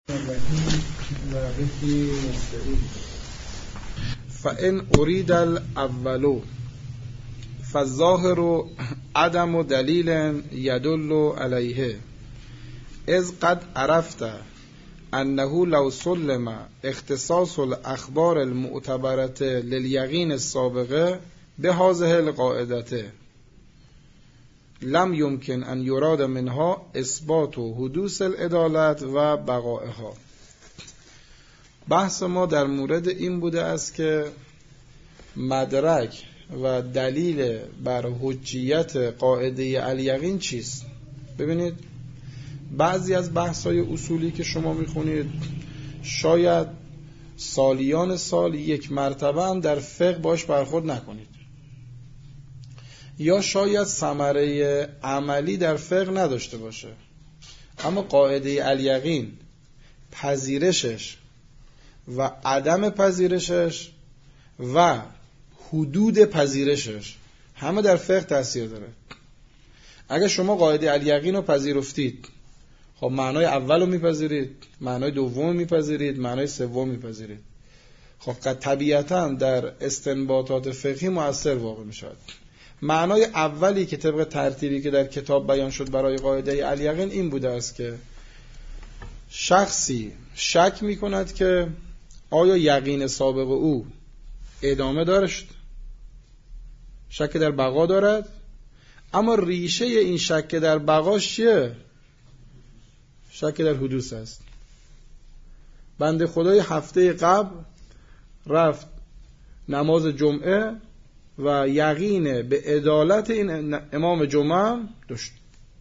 فإن أريد الأول فالظاهر عدم دلیل يدل عليه إذ قد عرفت أنه لو سلم اختصاص الأخبار المعتبرة لليقين السابقة بهذه القاعدة لم يمكن أن يراد منها إثبات حدوث العدالت و بقائها. بحث ما در مورد این بوده است که مدرک و دلیل بر حجیت قاعده الیقین چیست. ببینید بعضی از بحث‌های اصولی که شما میخونید شاید سالیان سال یک مرتبه هم در فقه باش برخورد نکنید، یا شاید ثمره عملی در فقه نداشته باشه، اما قاعده الیقین پذیرشش و عدم پذیرشش و حدود پذیرشش همه در فقه تأثیر داره. اگر شما قاعده الیقین رو پذیرفتید، خب معنای اول رو میپذیرید، معنای دوم رو میپذیرید، معنای سوم میپذیرید، خب طبیعتاً در استنباطات فقهی مؤثر واقع میشود. معنای اولی که طبق ترتیبی که در کتاب بیان شد برای قاعده الیقین این بوده است که شخصی شک میکند که آیا یقین سابق او ادامه داشت، شک در بقا دارد، اما ریشه این شک در بقاش چیه؟ شک در حدوث است. بنده خدای هفته قبل رفت نماز جمعه و یقین به عدالت این امام جمعه داشت.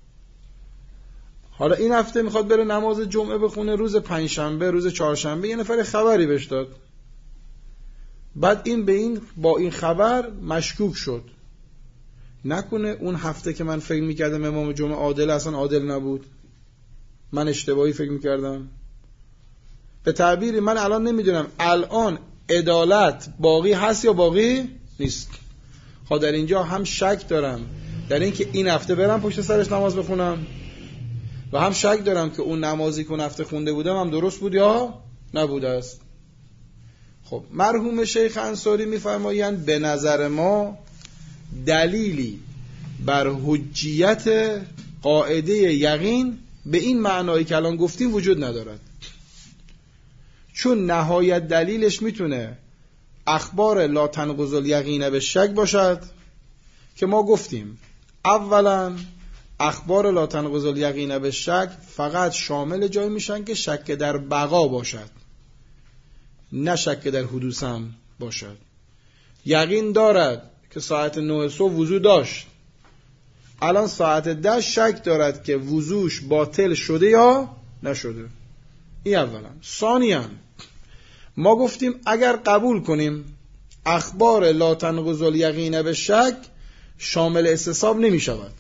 حالا این هفته میخواد بره نماز جمعه بخونه، روز پنجشنبه، روز چهارشنبه یه نفر خبری بهش داد، بعد این با این خبر مشکوک شد، نکنه اون هفته که من فکر میکردم امام جمعه عادل اصلا عادل نبود، من اشتباهی فکر میکردم. به تعبیری من الان نمیدونم الان عدالت باقی هست یا باقی نیست. خب در اینجا هم شک دارم در این که این هفته برم پشت سرش نماز بخونم، و هم شک دارم که اون نمازی که اون هفته خونده بودم هم درست بود یا نبوده است. خب مرحوم شیخ انصاری میفرمایند به نظر ما دلیلی بر حجیت قاعده یقین به این معنایی که الان گفتیم وجود ندارد، چون نهایت دلیلش میتونه اخبار لا تنقض الیقین به شک باشد که ما گفتیم اولا اخبار لا تنقض الیقین به شک فقط شامل جایی میشن که شک در بقا باشد، نه شک در حدوث هم باشد. یقین دارد که ساعت 9 صبح وضو داشت، الان ساعت 10 شک دارد که وضوش باطل شده یا نشده. این اولا. ثانیاً ما گفتیم اگر قبول کنیم اخبار لا تنقض الیقین به شک شامل استصحاب نمی شود،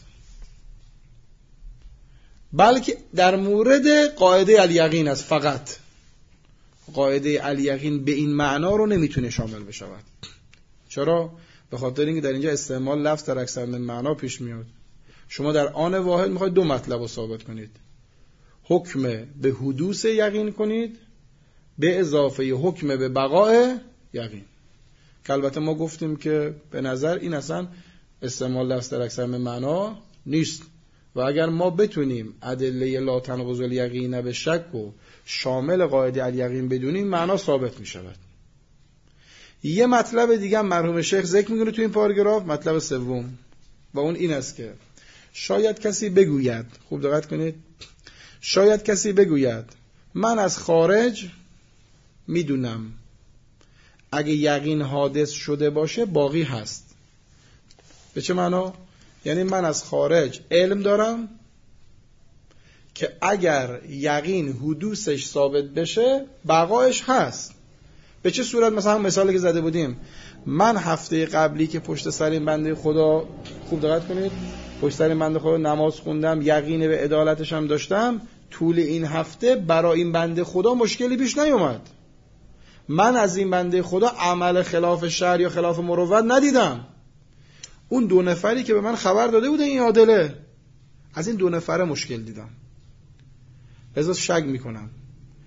بلکه در مورد قاعده الیقین است. فقط قاعده الیقین به این معنا رو نمیتونه شامل بشود. چرا؟ به خاطر اینکه در اینجا استعمال لفظ در اکثر من معنا پیش میاد. شما در آن واحد میخواید دو مطلب رو ثابت کنید، حکم به حدوث یقین کنید به اضافه حکم به بقای یقین، که البته ما گفتیم که به نظر این اصلا استعمال لفظ در اکثر من معنا نیست، و اگر ما بتونیم ادله لا تنقض الیقین به شک و شامل قاعده الیقین بدونیم معنا ثابت می شود. یه مطلب دیگه مرحوم شیخ ذکر میکنه تو این پاراگراف، مطلب سوم، و اون این است که شاید کسی بگوید، خوب دقت کنید، شاید کسی بگوید من از خارج میدونم اگه یقین حادث شده باشه باقی هست. به چه معنا؟ یعنی من از خارج علم دارم که اگر یقین حدوثش ثابت بشه بقایش هست. به چه صورت؟ مثلا مثالی که زده بودیم، من هفته قبلی که پشت سر این بنده خدا، خوب دقت کنید، پشت سر این بنده خدا نماز خوندم، یقین به عدالتش هم داشتم، طول این هفته برای این بنده خدا مشکلی پیش نیومد. من از این بنده خدا عمل خلاف شرع یا خلاف مروت ندیدم. اون دو نفری که به من خبر داده بوده این عادله، از این دو نفره مشکل دیدم. لذا شک میکنم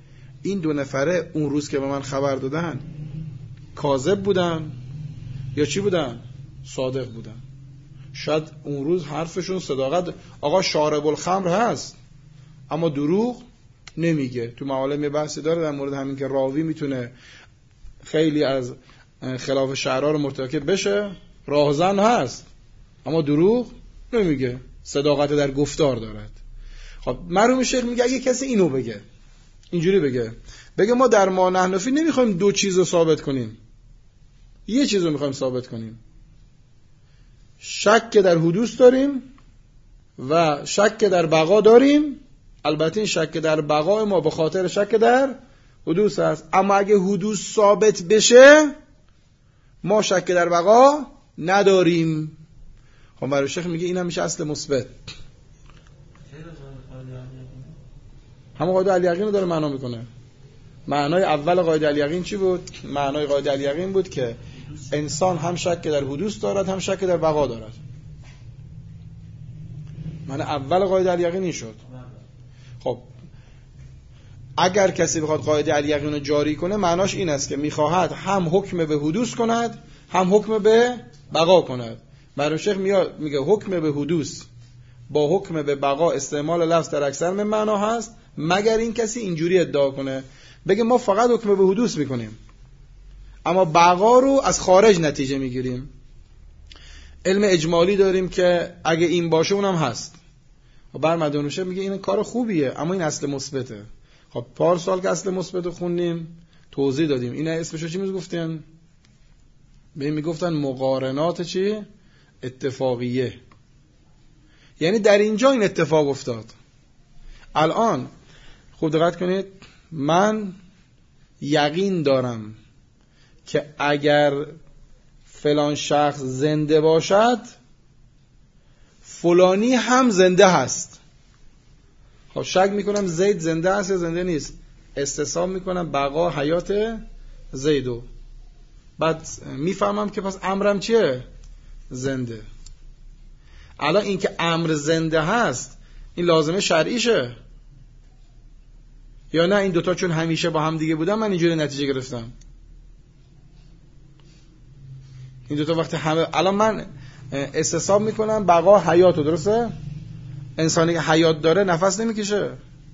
این 2 نفره اون روز که به من خبر دادن کاذب بودن یا چی بودن؟ صادق بودن. شاید اون روز حرفشون صداقت، آقا شارب الخمر هست اما دروغ نمیگه. تو معالم بحثی داره در مورد همین که راوی میتونه خیلی از خلاف شرع رو مرتکب بشه، راهزن هست اما دروغ نمیگه، صداقت در گفتار دارد. خب مرحوم شیخ میگه اگه کسی اینو بگه، اینجوری بگه ما در ما نحنفی نمیخوایم 2 چیز رو ثابت کنیم، یه چیز رو میخوایم ثابت کنیم، شک در حدوث داریم و شک در بقا داریم. البته این شک در بقا ما به خاطر شک در حدوث هست، اما اگه حدوث ثابت بشه ما شک در بقا نداریم. خب مرحوم شیخ میگه این هم میشه اصل مثبت. همون قاعده الیقین رو داره معنا میکنه. معنای اول قاعده الیقین چی بود؟ معنای قاعده الیقین بود که انسان هم شک در حدوث دارد هم شک در بقا دارد. معنی اول قاعده الیقین این شد. خب اگر کسی بخواد قاعده الیقین رو جاری کنه معناش این است که میخواهد هم حکم به حدوث کند هم حکم به بقا کند. مرحوم شیخ میگه حکم به حدوث با حکم به بقا استعمال لفظ در اکثر من معنا هست، مگر این کسی اینجوری ادعا کنه بگه ما فقط حکم به حدوث میکنیم اما بقا رو از خارج نتیجه میگیریم. علم اجمالی داریم که اگه این باشه اونم هست. و مرحوم شیخ میگه این کار خوبیه اما این اصل مثبته. خب پارسال که اصل مثبت رو خوندیم توضیح دادیم. این اسمشو چی میگفتن؟ به این میگفتن مقارنات چی؟ اتفاقیه. یعنی در اینجا این اتفاق افتاد. الان خوب دقت کنید، من یقین دارم که اگر فلان شخص زنده باشد فلانی هم زنده هست. خب شک میکنم زید زنده هست یا زنده نیست، استصحاب میکنم بقا حیات زیدو، بعد میفهمم که پس امرم چیه؟ زنده. الان این که امر زنده هست این لازمه شرعیشه یا نه این دوتا چون همیشه با هم دیگه بودن من اینجوری نتیجه گرفتم؟ این دوتا وقتی همه، الان من استصحاب میکنم بقا حیاتو، درسته؟ انسانی که حیات داره نفس نمیکشه،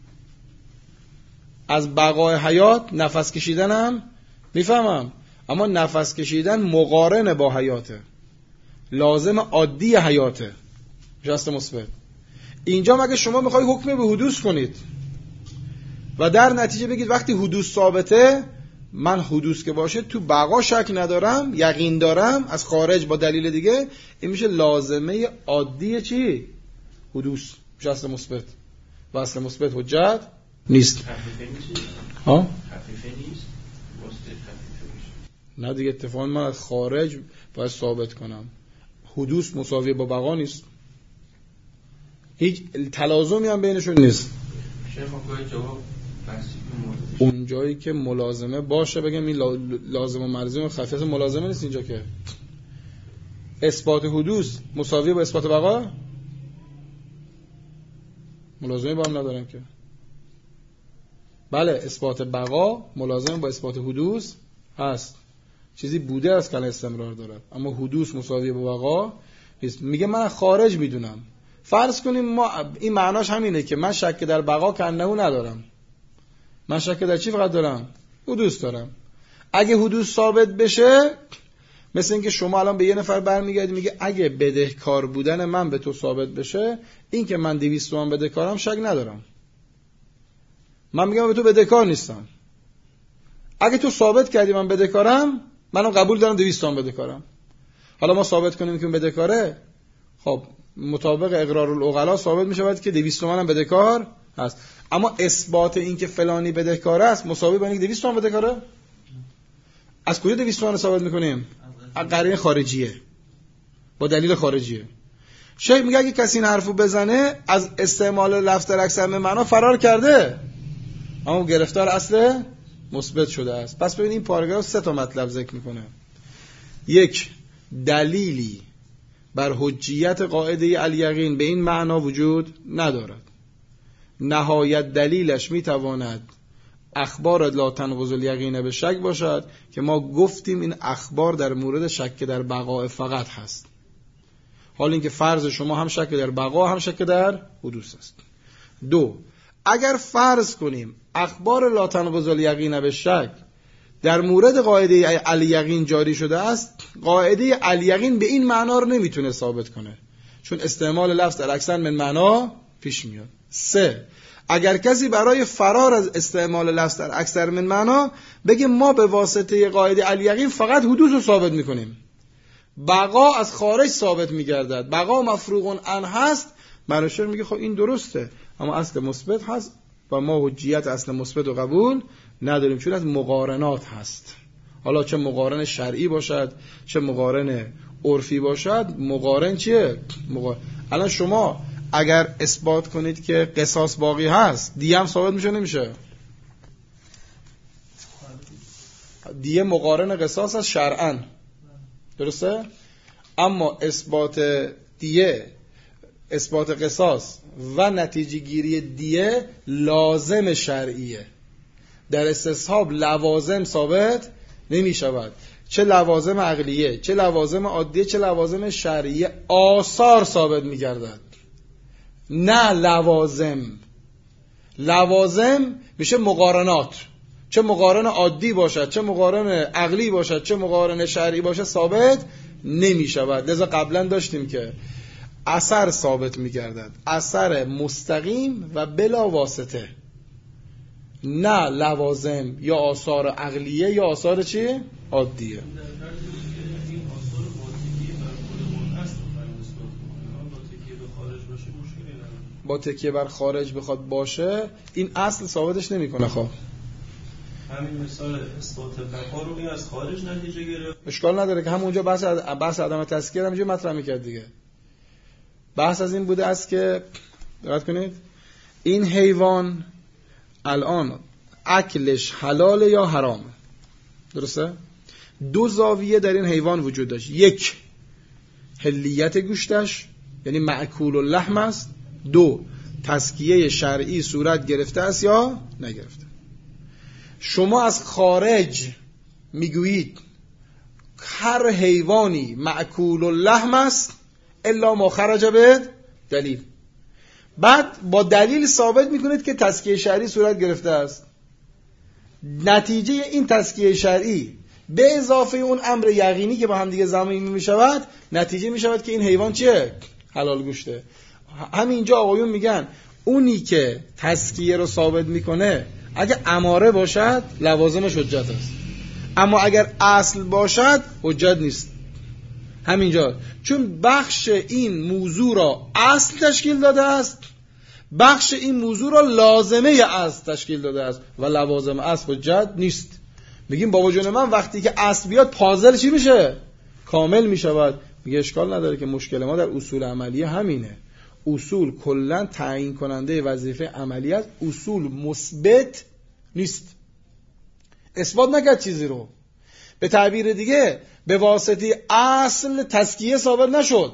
از بقای حیات نفس کشیدنم میفهمم، اما نفس کشیدن مقارن با حیاته، لازم عادی حیاته، جست مثبت. اینجا مگه شما میخوای حکم به حدوث کنید و در نتیجه بگید وقتی حدوث ثابته من حدوث که باشه تو بقا شک ندارم، یقین دارم از خارج با دلیل دیگه، این میشه لازمه عادی چی؟ حدوث، جست مثبت. و اصل مثبت حجت نیست. ها؟ خفیفه نیست. نه دیگه، اتفاقا من از خارج باید ثابت کنم حدوث مساوی با بقا نیست، هیچ تلازمی هم بینشون نیست. اون جایی که ملازمه باشه بگم این لازم و ملزوم، خفیف ملازمه نیست اینجا که اثبات حدوث مساوی با اثبات بقا، ملازمه با هم ندارن که. بله اثبات بقا ملازمه با اثبات حدوث هست، چیزی بوده است که استمرار دارد، اما حدوث مساوی با بقا نیست. میگه من خارج میدونم، فرض کنیم ما این معناش همینه که من شک در بقا کنه ندارم، من شک در چی فقط دارم؟ حدوث دارم. اگه حدوث ثابت بشه مثل اینکه شما الان به یه نفر برمیگردی میگه اگه بدهکار بودن من به تو ثابت بشه، این که من 200 تومان بدهکارم شک ندارم، من میگم به تو بدهکار نیستم، اگه تو ثابت کردی من بدهکارم منم قبول دارم 200 تومان بدهکارم. حالا ما ثابت کنیم که بدهکاره، خب مطابق اقرار العقلا ثابت میشه باید که 200 تومان هم بدهکار هست، اما اثبات این که فلانی بدهکار است مساوی با اینکه 200 تومان بدهکاره، از کجا 200 تومان ثابت میکنیم؟ از قرینه خارجیه، با دلیل خارجیه. شیخ میگه اگه کسی این حرفو بزنه از استعمال لفظ در اکثر من معنا فرار کرده، اما گرفتار اصل مثبت شده است. پس ببین این پاراگراف 3 تا مطلب ذکر میکنه. 1. دلیلی بر حجیت قاعده الیقین به این معنا وجود ندارد، نهایت دلیلش میتواند اخبار لا تنقض الیقین به شک باشد که ما گفتیم این اخبار در مورد شک در بقاء فقط هست. حال اینکه فرض شما هم شک در بقا هم شک در حدوث است. 2. اگر فرض کنیم اخبار لا تنقض الیقین به شک در مورد قاعده الیقین جاری شده است، قاعده الیقین به این معنا رو نمیتونه ثابت کنه، چون استعمال لفظ در اکثر من معنا پیش میاد. 3. اگر کسی برای فرار از استعمال لفظ در اکثر من معنا بگه ما به واسطه قاعده الیقین فقط حدوث رو ثابت میکنیم، بقا از خارج ثابت میگردد، بقا مفروغ عنه هست، منوشر میگه خب این درسته اما اصل مثبت هست و ما حجیت اصل مثبت رو قبول نداریم، چون از مقارنات هست. حالا چه مقارن شرعی باشد چه مقارن عرفی باشد، مقارن چیه؟ الان شما اگر اثبات کنید که قصاص باقی هست، دیه هم ثابت میشه نمیشه؟ دیه مقارن قصاص از شرعاً، درسته؟ اما اثبات دیه، اثبات قصاص و نتیجه گیری دیه لازم شرعیه. در استصحاب لوازم ثابت نمی شود، چه لوازم عقلیه چه لوازم عادیه چه لوازم شرعیه، آثار ثابت می گردد نه لوازم. لوازم میشه مقارنات، چه مقارن عادی باشد چه مقارن عقلی باشد چه مقارن شرعی باشد ثابت نمی شود. لذا قبلا داشتیم که اثر ثابت می گردد، اثر مستقیم و بلا واسطه، نه لوازم یا آثار عقلیه یا آثار چی؟ عادیه. با تکیه بر خارج بخواد باشه این اصل ثابتش نمیکنه. خب همین مثال اثبات بقا رو این از خارج نتیجه گرفت، اشکال نداره که همونجا بحث عدم تسکیه هم اینجا مطرح میکرد دیگه. بحث از این بوده است که دقت کنید این حیوان الان اکلش حلال یا حرام، درسته؟ 2 زاویه در این حیوان وجود داشت، 1 حلیت گوشتش یعنی مأکول اللحم است، 2 تسکیه شرعی صورت گرفته است یا نگرفته. شما از خارج میگویید هر حیوانی مأکول اللحم است الا ما خرج به دلیل، بعد با دلیل ثابت میکنید که تسکیه شرعی صورت گرفته است. نتیجه این تسکیه شرعی به اضافه اون امر یقینی که با هم دیگه ضمیر میشود، نتیجه میشود که این حیوان چیه؟ حلال گوشته. همینجا آقایون میگن اونی که تسکیه رو ثابت میکنه اگه اماره باشد لوازمش حجت است، اما اگر اصل باشد حجت نیست. همینجا چون بخش این موضوع را اصل تشکیل داده است، بخش این موضوع را لازمه اصل تشکیل داده است و لوازم اصل حجت نیست. میگیم بابا جون من وقتی که اصل بیاد پازل چی میشه؟ کامل میشود. میگه اشکال نداره که مشکل ما در اصول عملیه همینه. اصول کلا تعیین کننده وظیفه عملی است، اصول مثبت نیست، اثبات نکرد چیزی رو. به تعبیر دیگه به واسطه اصل تزکیه ثابت نشد،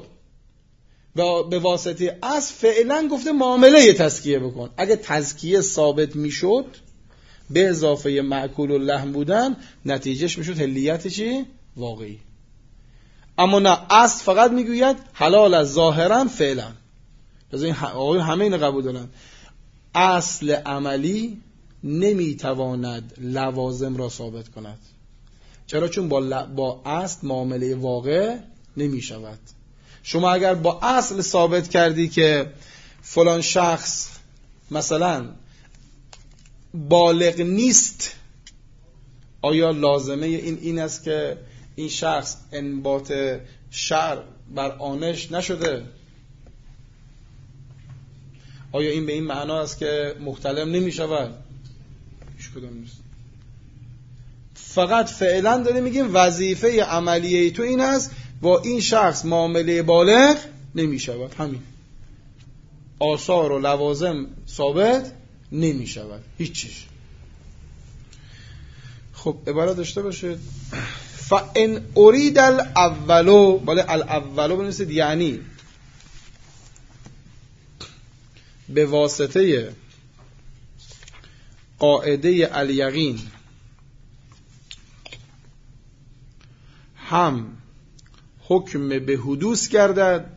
به واسطه اصل فعلا گفته معامله تزکیه بکن. اگه تزکیه ثابت میشد به اضافه مأکول اللحم بودن، نتیجهش میشد حلیت چی؟ واقعی. اما نه، اصل فقط میگوید حلال از ظاهرا فعلا. آقایون همه این قبول دارن. اصل عملی نمیتواند لوازم را ثابت کند. چرا؟ چون با اصل معامله واقع نمیشود. شما اگر با اصل ثابت کردی که فلان شخص مثلا بالغ نیست، آیا لازمه این است که این شخص انبات شرع بر آنش نشده؟ آیا این به این معنا است که محتلم نمی شود؟ هیچ کدام نیست. فقط فعلا داریم میگیم وظیفه عملیه تو این است با این شخص معامله بالغ نمی شود. همین. آثار و لوازم ثابت نمی شود. هیچ چیز. خب عبارت داشته باشید. فَإِنْ أُرِيدَ الْأَوَّلُ، بله الاولو بنویسید، یعنی به واسطه قاعده الیقین هم حکم به حدوث گردد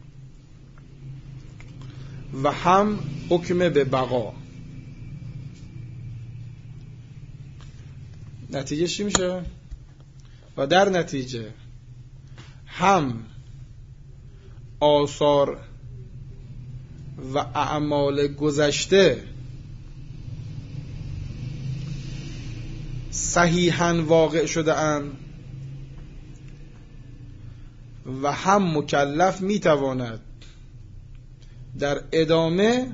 و هم حکم به بقا. نتیجه چی میشه؟ و در نتیجه هم آثار و اعمال گذشته صحیحاً واقع شده اند و هم مکلف میتواند در ادامه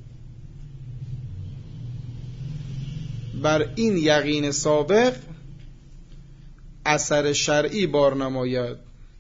بر این یقین سابق اثر شرعی بار نماید.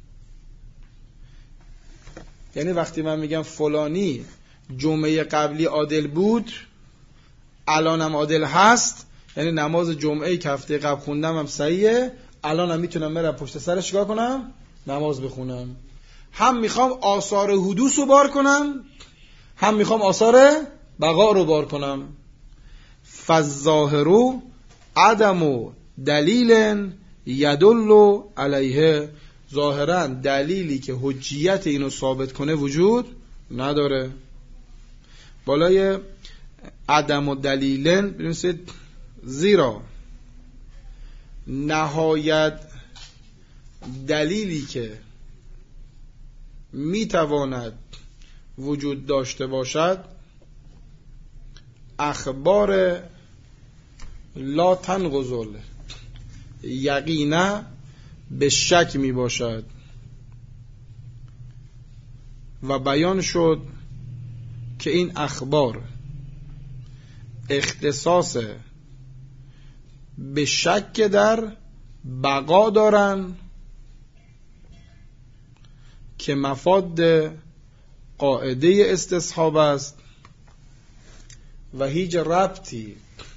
یعنی وقتی من میگم فلانی جمعه قبلی عادل بود الانم عادل هست، یعنی نماز جمعه که هفته قبل خوندم هم صحیحه، الانم میتونم برم پشت سرش چیکار کنم؟ نماز بخونم. هم میخوام آثار حدوث رو بار کنم، هم میخوام آثار بقا رو بار کنم. فالظاهر عدم دلیل یدل علیه، ظاهرا دلیلی که حجیت اینو ثابت کنه وجود نداره. بالای عدم و دلیلن بنویسید زیرا نهایت دلیلی که میتواند وجود داشته باشد اخبار لا تنقض یقینا به شک می باشد و بیان شد که این اخبار اختصاص به شک در بقا دارن که مفاد قاعده استصحاب است و هیچ ربطی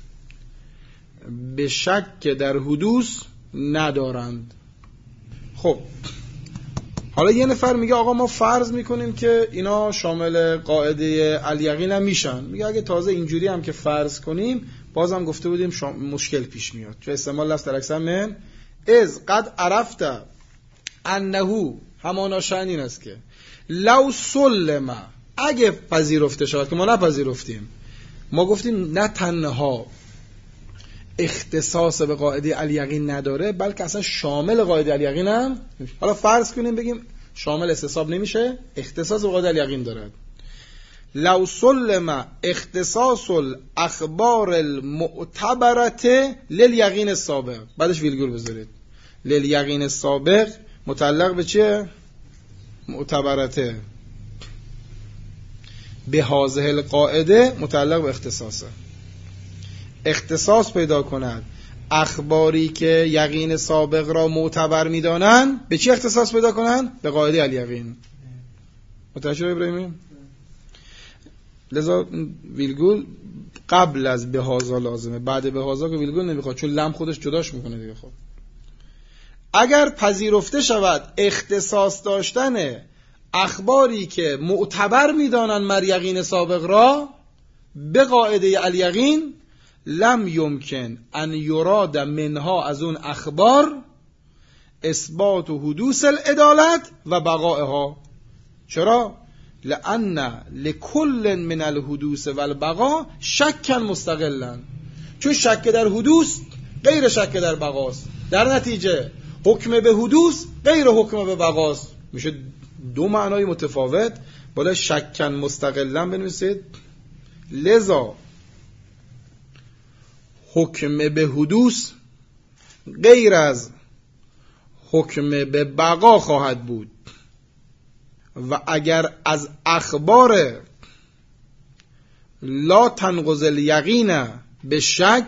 به شک در حدوث ندارند. خب حالا یه نفر میگه آقا ما فرض میکنیم که اینا شامل قاعده الیقین هم میشن. میگه اگه تازه اینجوری هم که فرض کنیم بازم گفته بودیم مشکل پیش میاد، چون استعمال لفظ در اکثر من از قد عرفت انه همانا شأن این است که لو سلم اگه پذیرفته شود، که ما نپذیرفتیم، ما گفتیم نه تنها اختصاص به قاعده الیقین نداره بلکه اصلا شامل قاعده الیقین هم. حالا فرض کنیم بگیم شامل استصحاب نمیشه، اختصاص به قاعده الیقین دارد. لو سلم اختصاص الاخبار المعتبرته للیقین السابق، بعدش ویرگول بذارید، للیقین السابق متعلق به چیه؟ معتبرته، به هذه القاعده متعلق به اختصاصه. اختصاص پیدا کند اخباری که یقین سابق را معتبر می‌دانند به چی اختصاص پیدا کنند؟ به قاعده الیقین. متوجه شدی ابراهیم؟ لذا ویرگول قبل از به هذا لازمه، بعد به هذا که ویرگول نمیخواد، چون لم خودش جداش میکنه دیگه. خب اگر پذیرفته شود اختصاص داشتن اخباری که معتبر می‌دانند مر یقین سابق را به قاعده الیقین، لم یمکن ان یراد منها، از اون اخبار، اثبات و حدوث العدالت و بقائها. چرا؟ لأن لكل من الحدوث والبقاء شکا مستقلا، چون شک در حدوث غیر شک در بقاست، در نتیجه حکم به حدوث غیر حکم به بقاست. میشه دو معنای متفاوت. بالا شکا مستقلا بنویسید. لذا حکم به حدوث غیر از حکم به بقا خواهد بود و اگر از اخبار لا تنقض الیقین به شک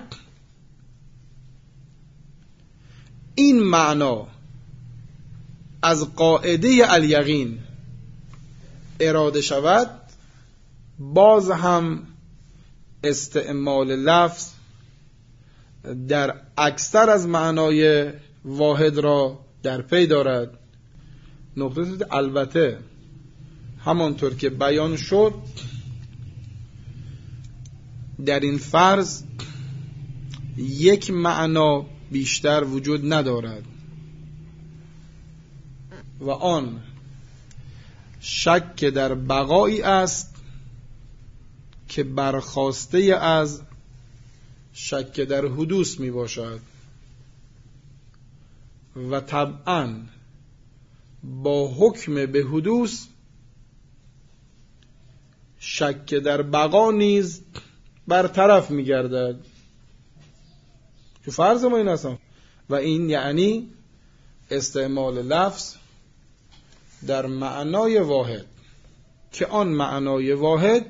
این معنا از قاعده الیقین اراده شود، باز هم استعمال لفظ در اکثر از معنای واحد را در پی دارد. نقطه البته همانطور که بیان شد در این فرض یک معنا بیشتر وجود ندارد و آن شک در بقایی است که برخاسته از شک در حدوث می باشد و طبعاً با حکم به حدوث شک در بقا نیز برطرف می گردد که فرض ما این هستم و این یعنی استعمال لفظ در معنای واحد که آن معنای واحد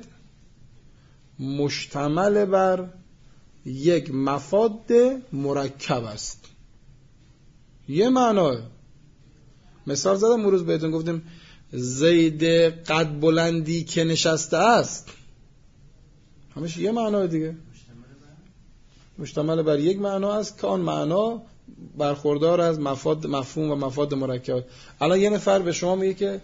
مشتمل بر یک مفاد مرکب است. یه معنای مثال زدم اون روز بهتون گفتیم زید قد بلندی که نشسته است، همش یه معنای دیگه، مشتمل بر یک معنا است که آن معنا برخوردار از مفاد مفهوم و مفاد مرکب. الان یه نفر به شما میگه که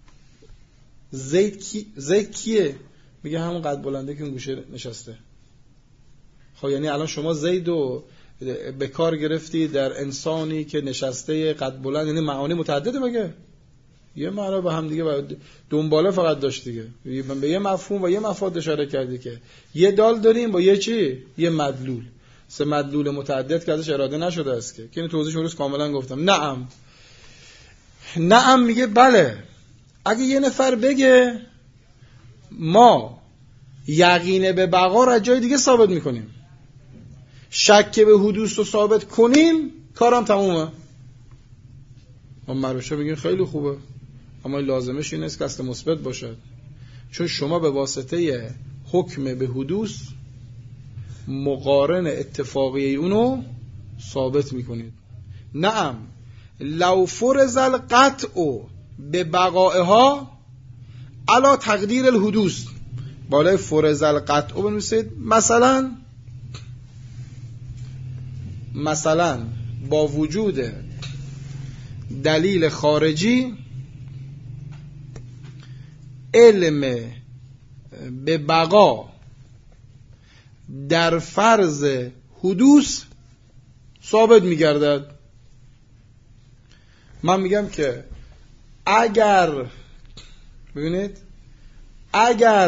زید کیه؟ میگه همون قد بلنده که اون گوشه نشسته. خب یعنی الان شما زید رو به کار گرفتی در انسانی که نشسته قد بلند، یعنی معانی متعدده مگه؟ یه معنا به هم دیگه دنباله فقط داشت دیگه، به یه مفهوم و یه مفاد اشاره کردی که یه دال داریم با یه چی؟ یه مدلول، سه مدلول متعدد که ازش اراده نشده است که اینو توضیحش روز کاملا گفتم. نعم میگه بله. اگه یه نفر بگه ما یقین به بقا را جای دیگه ثابت میکنیم، شک به حدوث رو ثابت کنیم، کارم تمومه. ما مروشه بگیم خیلی خوبه، اما لازمش این است که اصل مثبت باشد، چون شما به واسطه حکم به حدوث مقارن اتفاقی اونو ثابت میکنید. نعم لو فرض القطع به بقائها علی تقدیر الحدوث، بالای فرض القطع بنویسید. مثلا با وجود دلیل خارجی علم به بقا در فرض حدوث ثابت می‌گردد. من میگم که اگر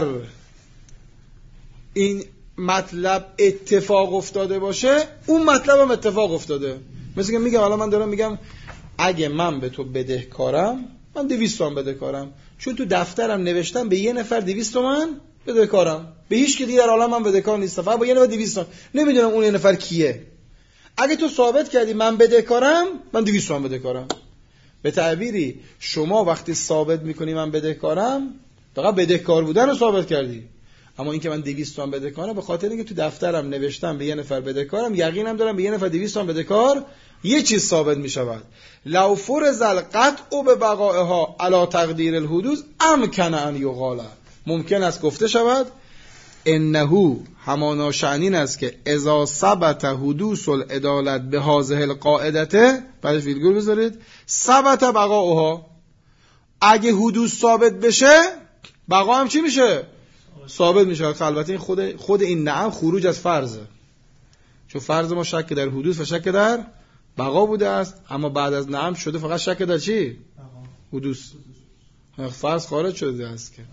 این مطلب اتفاق افتاده باشه، اون مطلب هم اتفاق افتاده. مثل که میگم الان من دارم میگم اگه من به تو بدهکارم، من 200 تومن بدهکارم، چون تو دفترم نوشتم به یه نفر 200 تومن بدهکارم، به هیچ کی دیگه در عالم من بدهکار نیستم، فقط با یه نفر 200 تومن، نمیدونم اون یه نفر کیه. اگه تو ثابت کردی من بدهکارم، من 200 تومن بدهکارم. به تعبیری شما وقتی ثابت میکنی من بدهکارم، فقط بدهکار بودن رو ثابت کردی. اما اینکه من 200 تومن بدهکارم به خاطر اینکه تو دفترم نوشتم به یه نفر بدهکارم، یقینم دارم به یه نفر 200 تومن بدهکار، یه چیز ثابت می شود. لو فرض القطع به بقائها علی تقدیر الحدوث امکن ان یقال، ممکن است گفته شود انه همانا شأنین است که اذا ثبت حدوث العدالت به هذه القاعده، بعدش ویرگول بذارید، ثبت بقائها، اگه حدوث ثابت بشه بقا هم چی میشه؟ ثابت میشه. البته این خود این نعم خروج از فرضه، چون فرض ما شک در حدوث و شک در بقا بوده است، اما بعد از نعم شده فقط شک در چی؟ حدوث. فرض خارج شده است که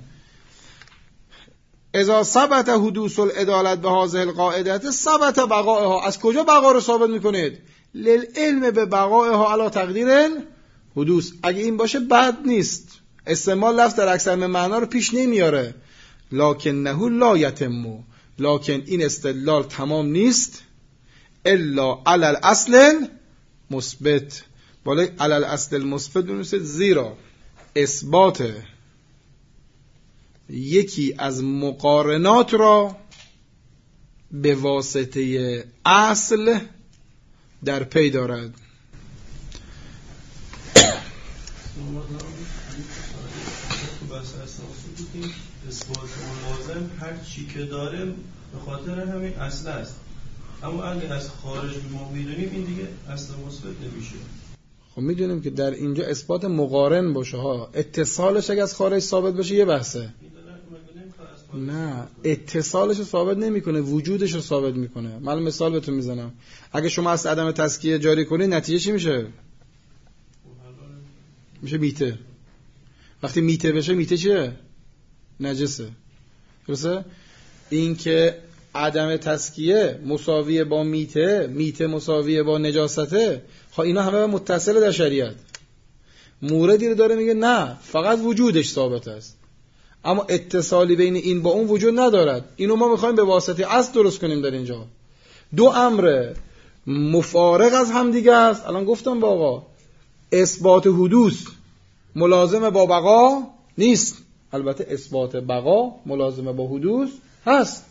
اذا ثبت حدوث العدالت به هذه القاعده ثبت بقائها. از کجا بقا رو ثابت میکنید؟ للعلم به بقائها علی تقدیر حدوث. اگه این باشه بد نیست، استعمال لفظ در اکثر من معنا رو پیش نمیاره. لکنه لا یتم، لکن این استدلال تمام نیست الا علی الاصل مثبت. بالای علی الاصل المثبت بنویسید، زیرا اثبات یکی از مقارنات را به واسطه اصل در پی دارد. اثبات ملازم هر چی که داره به خاطر همین اصل است، اما اگه از خارج ما میدونیم این دیگه اصل مثبت نمیشه. خب میدونیم که در اینجا اثبات مقارن باشه ها، اتصالش اگه از خارج ثابت بشه یه بحثه. نه، اتصالش رو ثابت نمیکنه، وجودش رو ثابت میکنه. من مثال بهتون میزنم. اگه شما از عدم تزکیه جاری کنید نتیجه چی میشه؟ میشه میته. وقتی میته بشه، میته چیه؟ نجسه. درسته؟ این که عدم تزکیه مساویه با میته، میته مساویه با نجاسته، خب اینا همه متصله در شریعت. موردی رو داره میگه نه، فقط وجودش ثابت است، اما اتصالی بین این با اون وجود ندارد. اینو ما میخوایم به واسطه اصل درست کنیم. در اینجا دو امر مفارق از هم دیگه است. الان گفتم با آقا اثبات حدوث ملازم با بقا نیست، البته اثبات بقا ملازم با حدوث هست.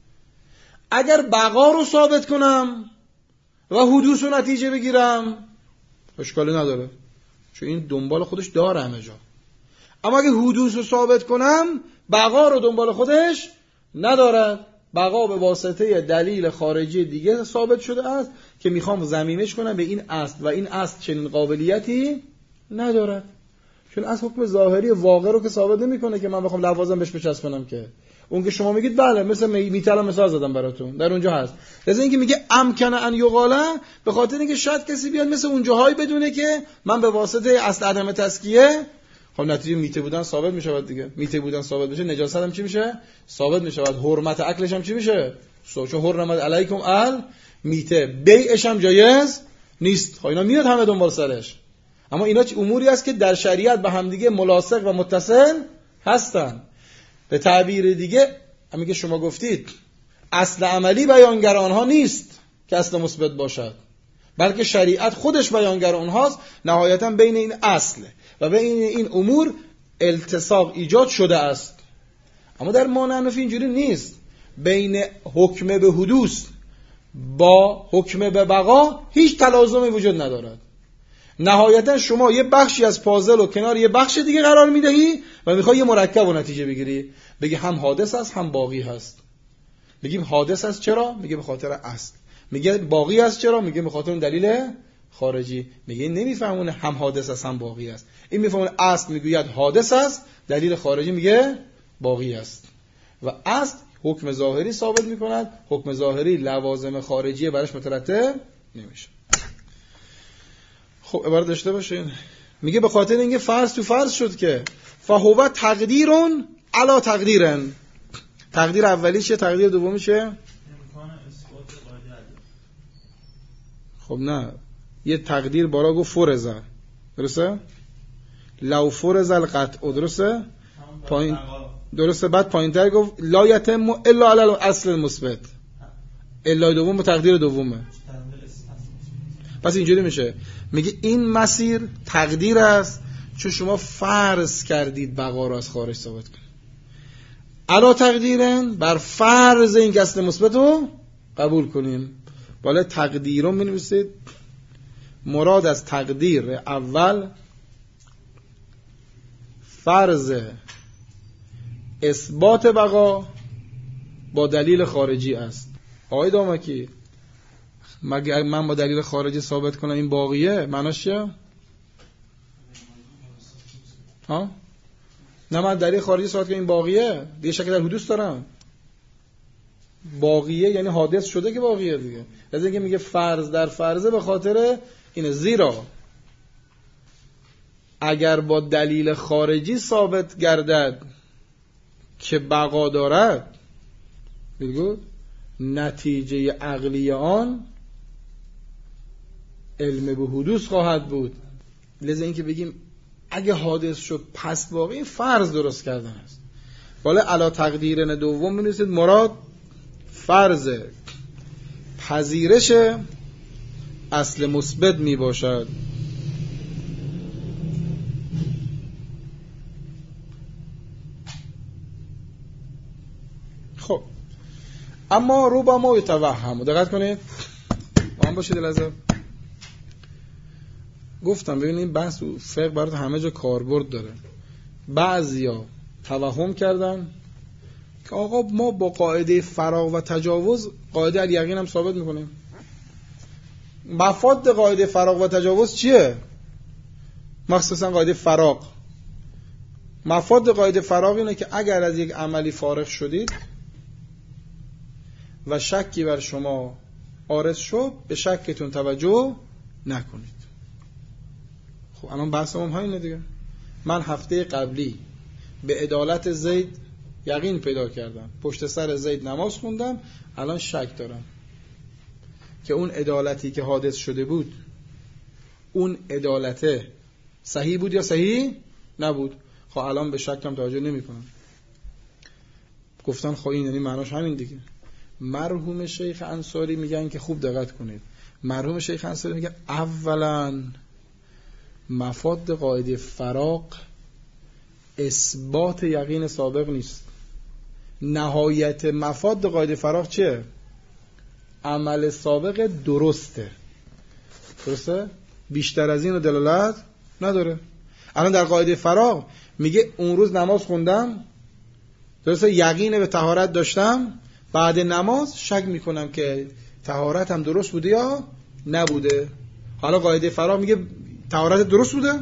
اگر بقا رو ثابت کنم و حدوث رو نتیجه بگیرم اشکالی نداره، چون این دنبال خودش داره همه جا. اما اگه حدوث رو ثابت کنم بقا رو دنبال خودش ندارد. بقا به واسطه دلیل خارجی دیگه ثابت شده است که میخوام ضمیمش کنم به این اصل و این اصل چنین قابلیتی ندارد، چون از حکم ظاهری واقع رو که ثابت نمیکنه که من بخوام لوازم بهش بچسبونم. که اون که شما میگید بله، مثل میتلا مثال زدم براتون، در اونجا هست. لذا اینکه میگه امکن ان یقاله، به خاطر اینکه شاید کسی بیاد مثل اونجاهایی بدونه که من به واسطه اصل عدم تزکیه، خب نتیجه میته بودن ثابت میشه دیگه. میته بودن ثابت میشه، نجاست هم چی میشه؟ ثابت میشه. حرمت اکلش هم چی میشه؟ چون حرمت علیکم میته، بیعش هم جایز نیست. خب اینا میاد همه دنبال سرش. اما اینا اموری است که در شریعت به همدیگه ملاصق و متصل هستن. به تعبیر دیگه همین که شما گفتید، اصل عملی بیانگر آنها نیست که اصل مثبت باشد، بلکه شریعت خودش بیانگر آنهاست. نهایتا بین این اصل و بین این امور التصاق ایجاد شده است. اما در مانعنفی اینجوری نیست. بین حکم به حدوث با حکم به بقا هیچ تلازمی وجود ندارد. نهایتا شما یه بخشی از پازل و کنار یه بخش دیگه قرار میدهی و میخوای یه مرکب و نتیجه بگیری، بگی هم حادث است هم باقی هست. میگیم حادث است چرا؟ میگه به خاطر اصل. میگه باقی است چرا؟ میگه به خاطر اون دلیل خارجی. میگه این نمیفهمونه هم حادث است هم باقی است. این میفهمونه اصل میگوید حادث است، دلیل خارجی میگه باقی است. و اصل حکم ظاهری ثابت میکند، حکم ظاهری لوازم خارجی برش مترتب نمیشه. خب عبارت داشته باشین. میگه به خاطر اینکه فرض تو فرض شد که فهو تقدیرون علا تقدیرن. تقدیر اولی چه؟ تقدیر دومی چه؟ خب نه، یه تقدیر بارا گفت فرضه، درسته؟ لو فرض القطع، درسته؟ پایین درسته. بعد پایینتر گفت لا یتم الا علی الاصل المثبت. الا دوم با تقدیر دومه. پس اینجوری میشه، میگه این مسیر تقدیر است چون شما فرض کردید بقا را از خارج ثابت کنید. علا تقدیرن، بر فرض این اصل مثبت رو قبول کنیم. بالا تقدیر رو می‌نویسید. مراد از تقدیر اول فرض اثبات بقا با دلیل خارجی است. آقای دامکی، مگه من با دلیل خارجی ثابت کنم این باقیه، معناش چیه؟ ها؟ نه، من دلیل خارجی ثابت کنم این باقیه، دیگه شک در حدوث دارم. باقیه یعنی حادث شده که باقیه دیگه. از اینکه میگه فرض در فرضه به خاطر اینه، زیرا اگر با دلیل خارجی ثابت گردد که بقا دارد، بگو نتیجه عقلی آن علم به حدوث خواهد بود. لذا اینکه بگیم اگه حادث شد پس باقی، فرض درست کردن است. بالا علا تقدیرن دوم می‌نویسید مراد فرض پذیرش اصل مثبت می باشد. خب اما ربما یتوهم، دقت کنید آن باشید لازم. گفتم ببینید بحث فقه برات همه جا کاربرد داره. بعضیا توهم کردن که آقا ما با قاعده فراغ و تجاوز قاعده الیقین هم ثابت میکنیم. مفاد قاعده فراغ و تجاوز چیه؟ مخصوصا قاعده فراغ مفاد قاعده فراغ اینه که اگر از یک عملی فارغ شدید و شکی بر شما عارض شد به شکتون توجه نکنید. خب الان بحثمون همینه دیگه. من هفته قبلی به عدالت زید یقین پیدا کردم، پشت سر زید نماز خوندم، الان شک دارم که اون عدالتی که حادث شده بود اون عدالته صحیح بود یا صحیح نبود. خب الان به شکم توجه نمی کنم. گفتن خب این یعنی معناش همین دیگه. مرحوم شیخ انصاری میگن که خوب دقت کنید، مرحوم شیخ انصاری میگن اولا مفاد قاعده فراغ اثبات یقین سابق نیست. نهایت مفاد قاعده فراغ چه؟ عمل سابق درسته. بیشتر از این دلالت نداره. الان در قاعده فراغ میگه اون روز نماز خوندم، درسته، یقین به طهارت داشتم، بعد نماز شک میکنم که طهارتم درست بوده یا نبوده. حالا قاعده فراغ میگه طهارت درست بوده.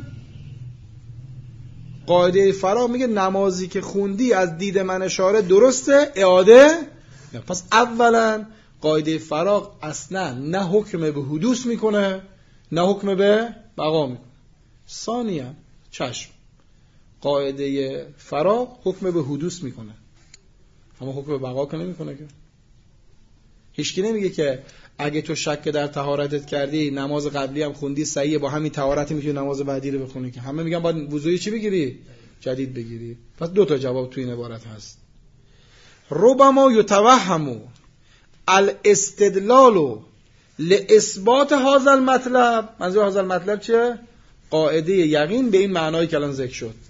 قاعده فراغ میگه نمازی که خوندی از دید من اشاره درسته، اعاده نه. پس اولا قاعده فراغ اصلا نه حکم به حدوث میکنه نه حکم به بقا میکنه. ثانیا چشم، قاعده فراغ حکم به حدوث میکنه اما حکم به بقا که نمیکنه. که هیچکی نمیگه که اگه تو شک در طهارتت کردی نماز قبلی هم خوندی صحیحه، با همین طهارت میتونی نماز بعدی رو بخونی. که همه میگن باید وضوئی چی بگیری؟ جدید بگیری. پس دو تا جواب تو این عبارت هست. ربما یتوهم الاستدلال لاثبات هذا المطلب. منظور هذا المطلب چیه؟ قاعده یقین به این معنایی که الان ذکر شد.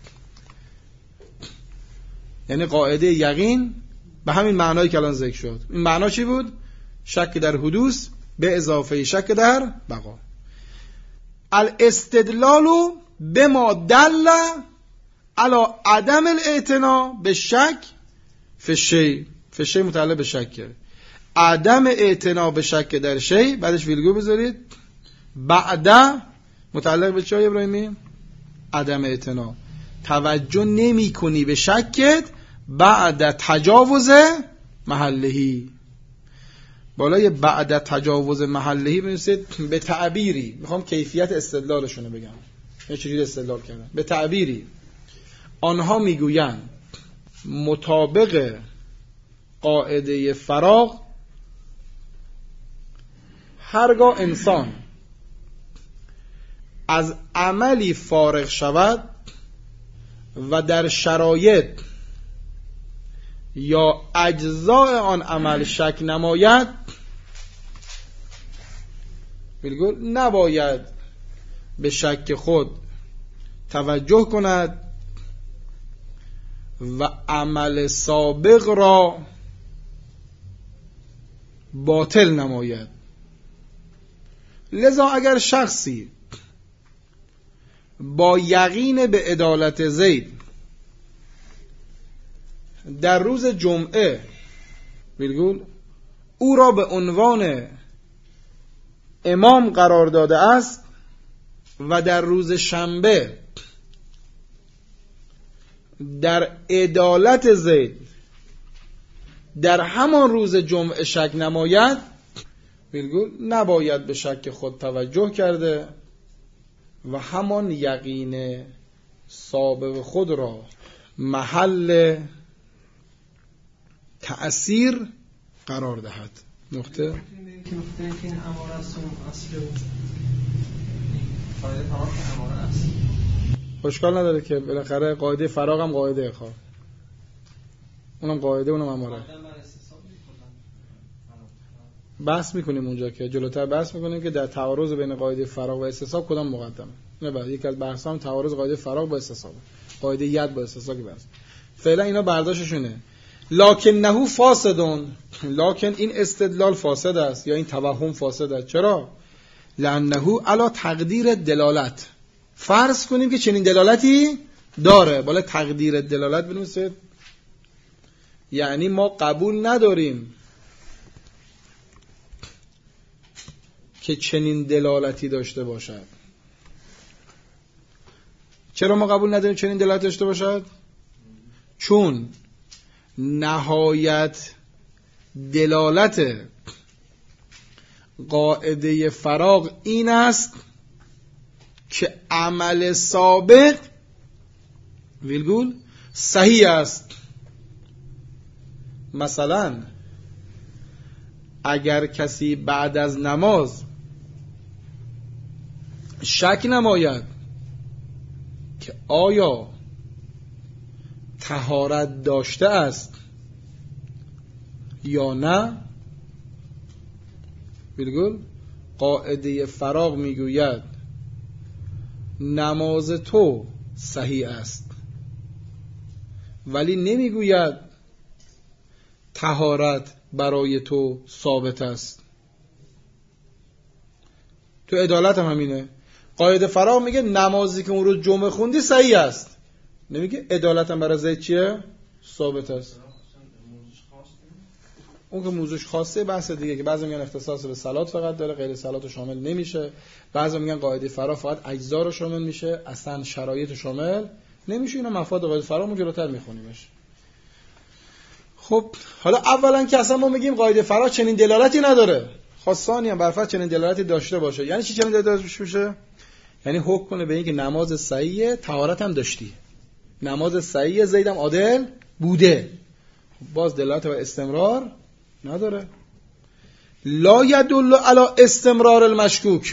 یعنی قاعده یقین به همین معنایی که الان ذکر شد. این معنا چی بود؟ شک در حدوث به اضافه شک در بقا. الاستدلال بما دل على عدم الاعتنا بالشک فی الشیء. فی الشیء متعلق به شک، عدم اعتنا به شک در شیء بعدش ویلگو بذارید. بعد متعلق به چه ابراهیمی؟ عدم اعتنا، توجه نمی کنی به شکت بعد تجاوز محلهی. بالای بعد تجاوز محلهی بنویسید به تعبیری. میخوام کیفیت استدلالشونه بگم، یه چجوری استدلال کردن. به تعبیری آنها میگویند مطابق قاعده فراغ هرگاه انسان از عملی فارغ شود و در شرایط یا اجزاء آن عمل شک نماید، بلگو نباید به شک خود توجه کند و عمل سابق را باطل نماید. لذا اگر شخصی با یقین به عدالت زید در روز جمعه بلگو او را به عنوان امام قرار داده است و در روز شنبه در عدالت زید در همان روز جمعه شک نماید، بلگو نباید به شک خود توجه کرده و همان یقین سابق خود را محل تأثیر قرار دهد. نقطه که این اماره است اصل قاعده فراغ که اماره است. اشکال نداره که بالاخره قاعده فراغ هم قاعده خواه، اونم قاعده اونم اماره. بحث میکنیم اونجا که جلوتر بحث میکنیم که در تعارض بین قاعده فراغ و استصحاب کدام مقدمه. نه بعد یک از بحثام تعارض قاعده فراغ با استصحاب، قاعده ید با استصحاب که بحث. فعلا اینا برداشتشونه. لکنه فاسدون، لکن این استدلال فاسد است یا این توهم فاسد است. چرا؟ لانه علی تقدیر دلالت. فرض کنیم که چنین دلالتی داره، بالا تقدیر دلالت بنویسید. یعنی ما قبول نداریم که چنین دلالتی داشته باشد. چرا ما قبول نداریم چنین دلالتی داشته باشد؟ چون نهایت دلالت قاعده فراغ این است که عمل سابق ویلگول صحیح است. مثلا اگر کسی بعد از نماز شک نماید که آیا طهارت داشته است یا نه، ویلگول قاعده فراغ میگوید نماز تو صحیح است، ولی نمیگوید طهارت برای تو ثابت است. تو عدالت هم همینه. قاعده فراغ میگه نمازی که اون روز جمعه خوندی صحیح است، نمیگه عدالت هم برای زید چیه؟ ثابت است. اون که موضوعش خاصه بحث دیگه که بعضی میگن اختصاص به صلات فقط داره، غیر صلات رو شامل نمیشه. بعضی میگن قاعده فراغ فقط اجزا رو شامل میشه، اصلا شرایط شامل نمیشه. اینا مفاد قاعده فراغ جلوتر میخونیمش. خب حالا اولا که اصلا ما میگیم قاعده فراغ چنین دلالتی نداره، خاصانی هم برفرض چنین دلالتی داشته باشه. یعنی چی چنین دلالتی میشه؟ یعنی حکم کنه به این که نماز صحیحه، طهارت هم داشتی، نماز صحیحه، زیدم عادل بوده. باز دلالت و استمرار نداره. لا يدل على استمرار المشکوک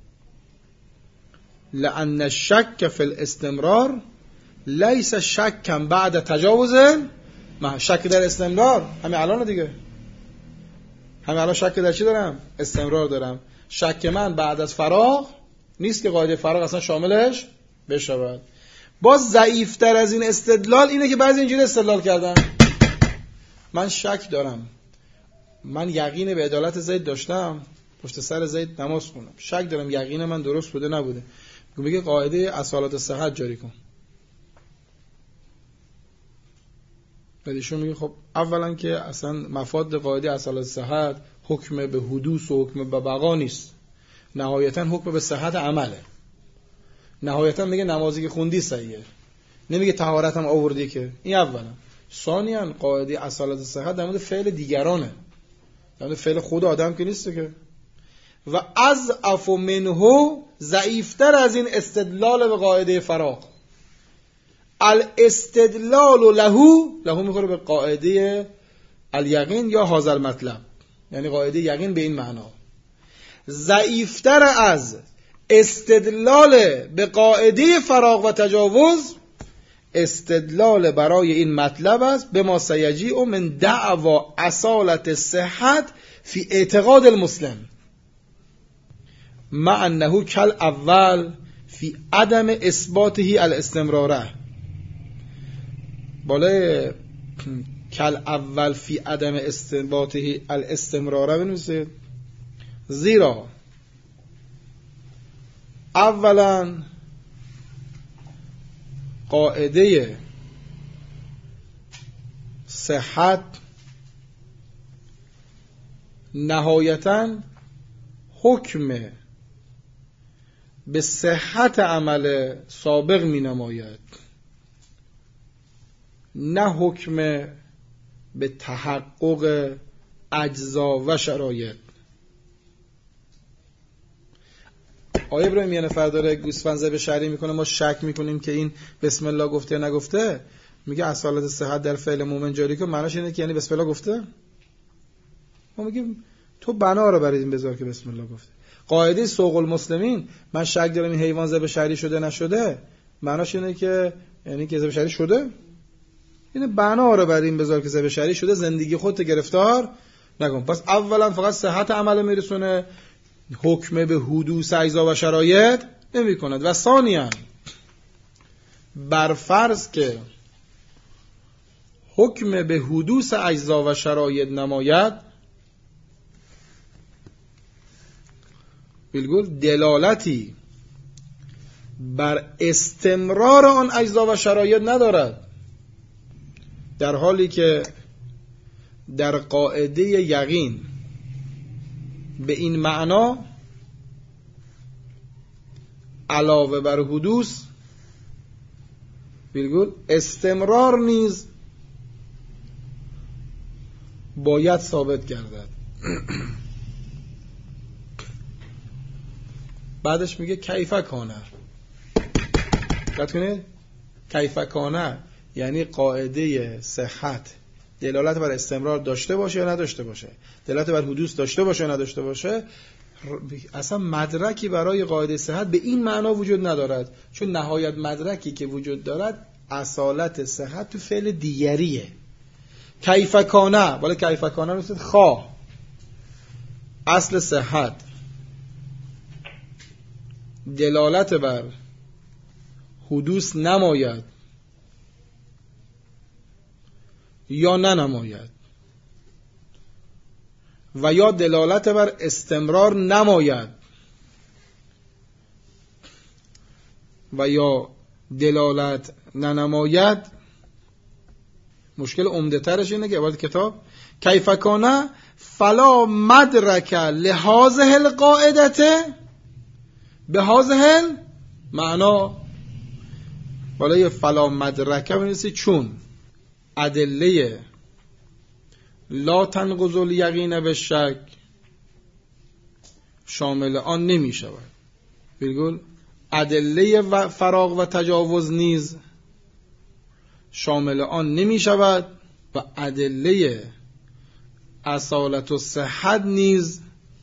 لأن الشك في الاستمرار ليس شكا بعد تجاوز. ما شک در استمرار همین الان دیگه، همین الان شک در چی دارم؟ استمرار دارم. شک من بعد از فراغ نیست که قاعده فراغ اصلا شاملش بشود. باز ضعیفتر از این استدلال اینه که بعضی اینجوری استدلال کردن من شک دارم، من یقین به عدالت زید داشتم، پشت سر زید نماز خوندم، شک دارم یقین من درست بوده نبوده، میگه قاعده اصالت صحت جاری کن. بعدشون میگه خب اولا که اصلا مفاد قاعده اصالت صحت حکم به حدوث و حکم به بقا نیست، نهایتا حکم به صحت عمله. نهایتا میگه نمازی که خوندی صحیحه، نمیگه طهارت هم آوردی که. این اولا. ثانیاً قاعده اصالت صحت در مورد فعل دیگرانه، در مورد فعل خود آدم که نیست که. و اضعف منه، ضعیفتر از این استدلال به قاعده فراغ. الاستدلال له میخوره به قاعده الیقین یا هذا المطلب، یعنی قاعده یقین به این معنا. ضعیفتر از استدلال به قاعده فراغ و تجاوز استدلال برای این مطلب است به ما سیجیء من دعوا اصالت صحت فی اعتقاد المسلم مع انه کل اول فی عدم اثباته الاستمراره. بالای کل اول فی عدم اثباته الاستمراره بنویسید، زیرا اولا قاعده صحت نهایتاً حکم به صحت عمل سابق می نماید، نه حکم به تحقق اجزا و شرایط. آیه ابراهیم یه نفر داره گوسفند ذبح شرعی میکنه، ما شک میکنیم که این بسم الله گفته یا نگفته، میگه اصالت صحت در فعل مومن جاری کن، معناش اینه که یعنی بسم الله گفته. ما میگیم تو بنا رو برای این بذار که بسم الله گفته. قاعده سوق المسلمین، من شک دارم این حیوان ذبح شرعی شده نشده، معناش اینه که یعنی که ذبح شرعی شده، اینه بنا رو برای این بذار که ذبح شرعی شده، زندگی خودت گرفتار نکن. پس اولا فقط صحت عمل میرسونه، حکم به حدوث اجزا و شرایط نمی کند. و ثانیاً بر فرض که حکم به حدوث اجزا و شرایط نماید، بالگل دلالتی بر استمرار آن اجزا و شرایط ندارد، در حالی که در قاعده یقین به این معنا علاوه بر حدوث بالگل استمرار نیز باید ثابت گردد. بعدش میگه کیف کانه. دقت کنید، کیف کانه یعنی قاعده صحت دلالت بر استمرار داشته باشه یا نداشته باشه، دلالت بر حدوث داشته باشه یا نداشته باشه، اصلا مدرکی برای قاعده صحت به این معنا وجود ندارد، چون نهایت مدرکی که وجود دارد اصالت صحت تو فعل دیگریه. کیف کانه، ولی کیف کانه میشه خواه اصل صحت دلالت بر حدوث نماید یا ننماید و یا دلالت بر استمرار نماید و یا دلالت ننماید، مشکل عمده ترش اینه که عبارت کتاب کیف کانه فلا مدرک لهذه القاعدته به هذه معنا، بالای فلا مدرکه بنویسی چون ادله لا تنقض الیقین بالشک شامل آن نمی شود. بگول ادله و فراغ و تجاوز نیز شامل آن نمی شود و ادله اصالت و صحت نیز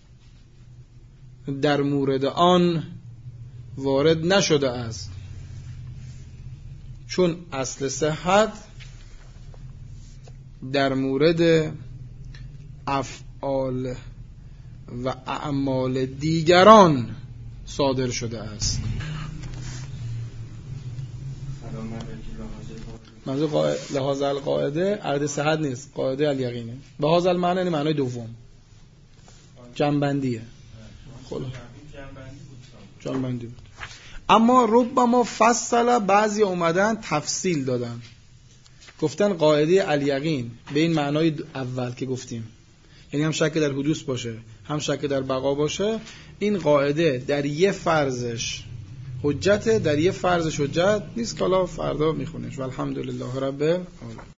در مورد آن وارد نشده است، چون اصل صحت در مورد افعال و اعمال دیگران صادر شده است. منظور لحاظ القاعده قاعده صحت نیست، قاعده الیقینه. به هذا المعنی یعنی معنای دوم، جنبندیه. خب جنبندی بود. اما ربما فصل، بعضی اومدن تفصیل دادن، گفتن قاعده الیقین به این معنای اول که گفتیم، یعنی هم شک در حدوث باشه هم شک در بقا باشه، این قاعده در یه فرضش حجت، در یه فرضش حجت نیست. کالا فردا میخونش. والحمدلله رب العالمین.